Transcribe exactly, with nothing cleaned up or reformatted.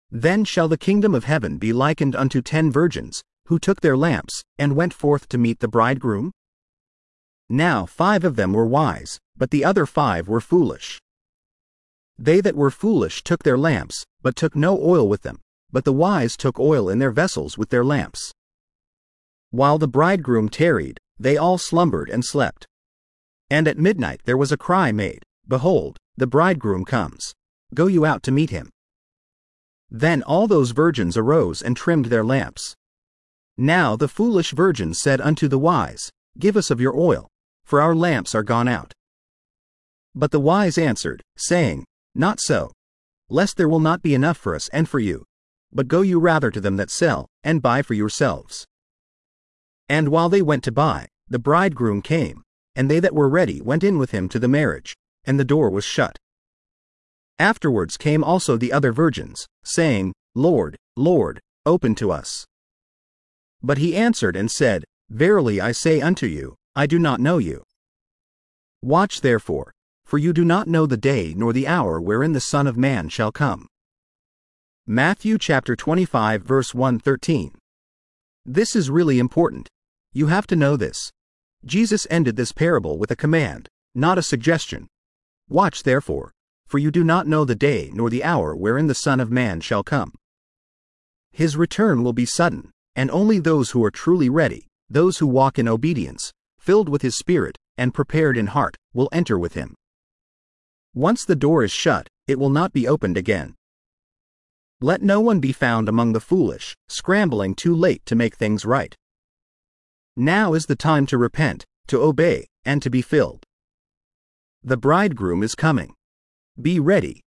Then shall the kingdom of heaven be likened unto ten virgins, who took their lamps, and went forth to meet the bridegroom? Now five of them were wise, but the other five were foolish. They that were foolish took their lamps, but took no oil with them, but the wise took oil in their vessels with their lamps. While the bridegroom tarried, they all slumbered and slept. And at midnight there was a cry made, Behold, the bridegroom comes. Go you out to meet him. Then all those virgins arose and trimmed their lamps. Now the foolish virgins said unto the wise, Give us of your oil, for our lamps are gone out. But the wise answered, saying, Not so, lest there will not be enough for us and for you. But go you rather to them that sell, and buy for yourselves. And while they went to buy, the bridegroom came, and they that were ready went in with him to the marriage, and the door was shut. Afterwards came also the other virgins, saying, Lord, Lord, open to us. But he answered and said, Verily I say unto you, I do not know you. Watch therefore, for you do not know the day nor the hour wherein the Son of Man shall come. Matthew chapter twenty-five verse one thirteen. This is really important. You have to know this. Jesus ended this parable with a command, not a suggestion. Watch therefore, for you do not know the day nor the hour wherein the Son of Man shall come. His return will be sudden, and only those who are truly ready, those who walk in obedience, filled with His Spirit, and prepared in heart, will enter with Him. Once the door is shut, it will not be opened again. Let no one be found among the foolish, scrambling too late to make things right. Now is the time to repent, to obey, and to be filled. The bridegroom is coming. Be ready,